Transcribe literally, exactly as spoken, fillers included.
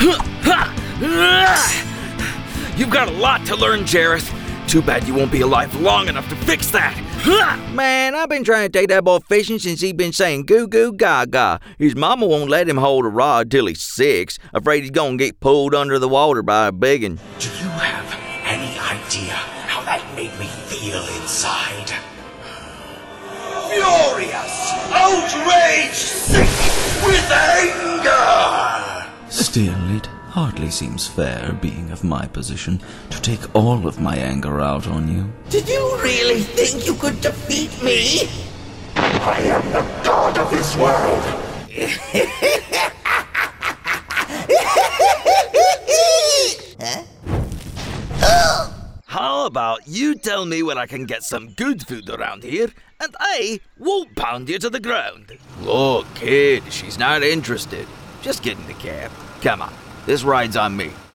You've got a lot to learn, Jareth. Too bad you won't be alive long enough to fix that. Man, I've been trying to take that boy fishing since he been saying goo goo gaga. His mama won't let him hold a rod till he's six, afraid he's gonna get pulled under the water by a biggin. Do you have any idea how that made me feel inside? Furious, outraged, sick with anger! Still, it hardly seems fair, being of my position, to take all of my anger out on you. Did you really think you could defeat me? I am the god of this world. How about you tell me where I can get some good food around here, and I won't pound you to the ground. Look, kid, she's not interested. Just get in the cab. Come on, this ride's on me.